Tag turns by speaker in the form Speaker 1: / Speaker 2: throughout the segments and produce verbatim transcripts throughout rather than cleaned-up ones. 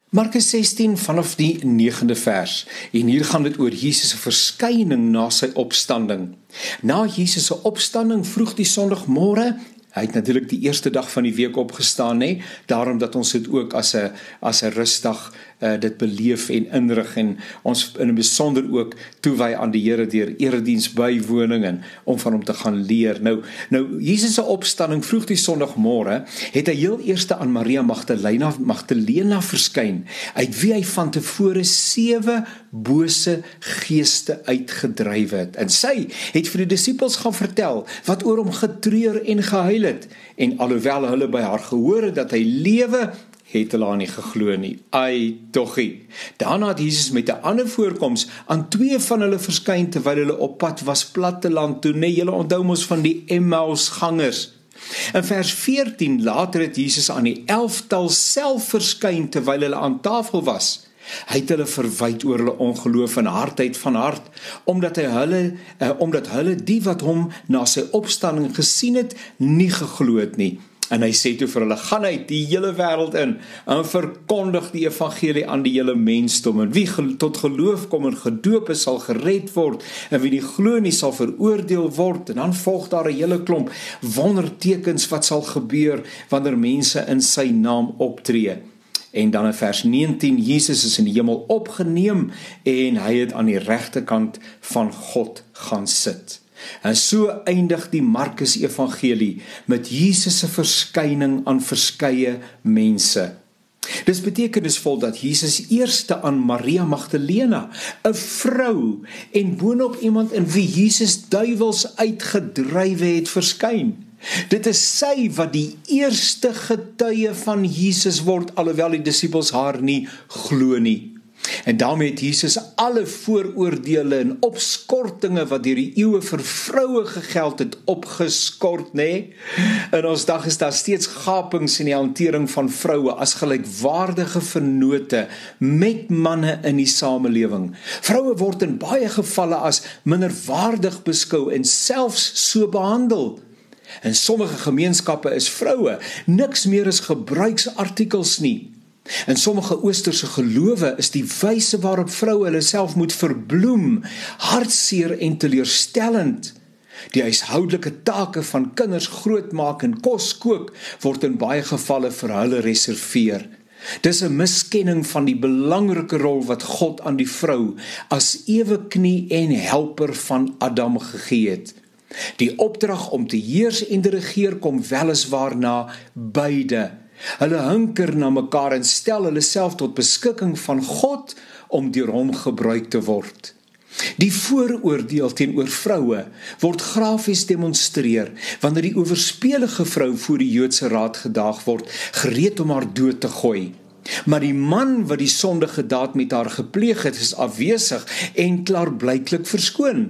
Speaker 1: Markus sestien vanaf die negende vers, en hier gaan dit oor Jesus se verskyning na sy opstanding. Na Jesus se opstanding vroeg die Sondagmôre, hy het natuurlik die eerste dag van die week opgestaan, nee, daarom dat ons dit ook as 'n as 'n rustdag uh, dit beleef en inrig en ons in 'n besonder ook toewy aan die Here deur erediens bywoning en om van hom te gaan leer. Nou, nou Jesus se opstanding vroeg die Sondagmôre het hy heel eerste aan Maria Magdalena Magdalena verskyn, uit wie hy van tevore sewe bose geeste uitgedryf het. En sy het vir die disippels gaan vertel wat oor hom getreur en gehuil het. En alhoewel hulle by haar gehoor het dat hy lewe, het hulle haar nie geglo nie. Ai, toggie. Daarna het Jesus met 'n ander voorkoms aan twee van hulle verskyn terwyl hulle op pad was platteland toe, nee, julle onthou mos van die Emmausgangers. In vers veertien later het Jesus aan die elftal self verskyn terwyl hulle aan tafel was. Hy het hulle verwyd oor hulle ongeloof en hardheid van hart, omdat hy hulle, eh, omdat hulle die wat hom na sy opstanding gesien het, nie geglo het nie. En hy sê toe vir hulle, gaan uit die hele wêreld in en verkondig die evangelie aan die hele mensdom. En wie tot geloof kom en gedoop is, sal gered word. En wie nie glo nie, sal veroordeel word. En dan volg daar 'n hele klomp wondertekens wat sal gebeur wanneer mense in sy naam optree. En dan in vers negentien, Jesus is in die hemel opgeneem en hy het aan die regterkant van God gaan sit. En so eindig die Markus Evangelie met Jesus se verskyning aan verskeie mense. Dis betekenisvol dat Jesus eerste aan Maria Magdalena, 'n vrou en boonop iemand in wie Jesus duiwels uitgedrywe het, verskyn. Dit is sy wat die eerste getuie van Jesus word, alhoewel die disippels haar nie glo nie. En daarmee het Jesus alle vooroordeele en opskortinge wat deur die eeue vir vroue gegeld het, opgeskort, nee? In ons dag is daar steeds gapings in die hantering van vroue as gelykwaardige vennote met manne in die samelewing. Vroue word in baie gevalle as minderwaardig beskou en selfs so behandel. In sommige gemeenskappe is vroue niks meer as gebruiksartikels nie. In sommige oosterse gelowe is die wyse waarop vroue hulle self moet verbloem, hartseer en teleurstellend. Die huishoudelike take van kinders grootmaak en kos kook word in baie gevalle vir hulle reserveer. Dis 'n miskenning van die belangrike rol wat God aan die vrou as eweknie en helper van Adam gegee het. Die opdrag om te heers en te regeer kom weliswaar na beide. Hulle hunker na mekaar en stel hulle self tot beskikking van God om deur hom gebruik te word. Die vooroordeel teenoor vroue word grafies demonstreer wanneer die owerspelige vrou voor die Joodse raad gedaag word, gereed om haar dood te gooi. Maar die man wat die sondige daad met haar gepleeg het, is afwesig en klaarblyklik verskoon.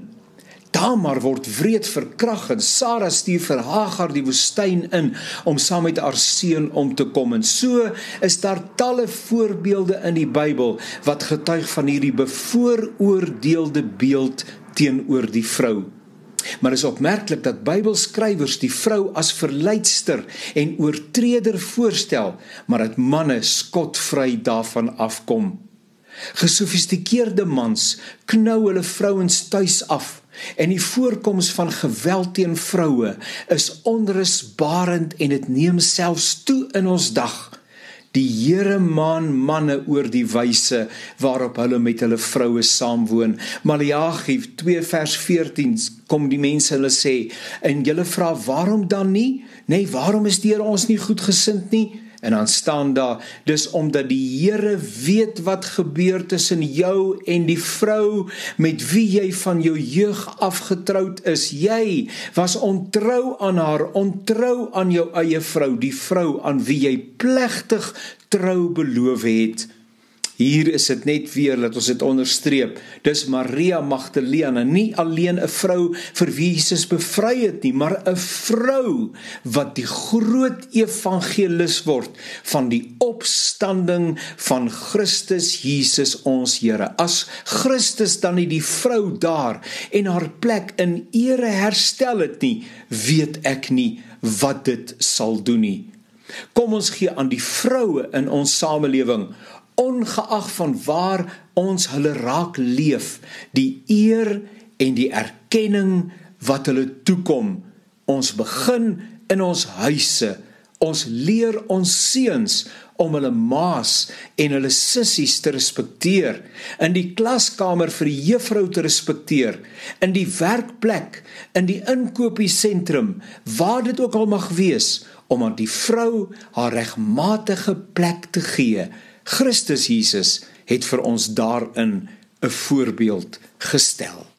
Speaker 1: Tamar word wreed verkrag en Sara stuur vir Hagar die woestyn in om saam met haar seun om te kom. En so is daar talle voorbeelde in die Bybel wat getuig van hierdie bevooroordeelde beeld teenoor die vrou. Maar is opmerklik dat Bybelskrywers die vrou as verleidster en oortreder voorstel, maar dat manne skotvry daarvan afkom. Gesofistikeerde mans knou hulle vrouens tuis af en die voorkoms van geweld teen vroue is onrusbarend en dit neem selfs toe in ons dag. Die Here maan manne oor die wyse waarop hulle met hulle vroue saamwoon. Maleagi twee vers veertien kom die mense hulle sê, en julle vra waarom dan nie? Nee, waarom is die Here ons nie goedgesind nie? En dan staan daar, dis omdat die Here weet wat gebeur tussen jou en die vrou met wie jy van jou jeug afgetroud is. Jy was ontrou aan haar, ontrou aan jou eie vrou, die vrou aan wie jy plegtig trou beloof het. Hier is dit net weer, laat ons dit onderstreep, dis Maria Magdalena, nie alleen 'n vrou vir wie Jesus bevry het nie, maar 'n vrou wat die groot evangelis word van die opstanding van Christus Jesus ons Here. As Christus dan nie die vrou daar en haar plek in ere herstel het nie, weet ek nie wat dit sal doen nie. Kom ons gee aan die vroue in ons samelewing ongeag van waar ons hulle raak leef, die eer en die erkenning wat hulle toekom. Ons begin in ons huise, ons leer ons seuns om hulle maas en hulle sissies te respekteer, in die klaskamer vir die juffrou te respekteer, in die werkplek, in die inkopiesentrum, waar dit ook al mag wees, om aan die vrou haar regmatige plek te gee. Christus Jesus het vir ons daarin 'n voorbeeld gestel.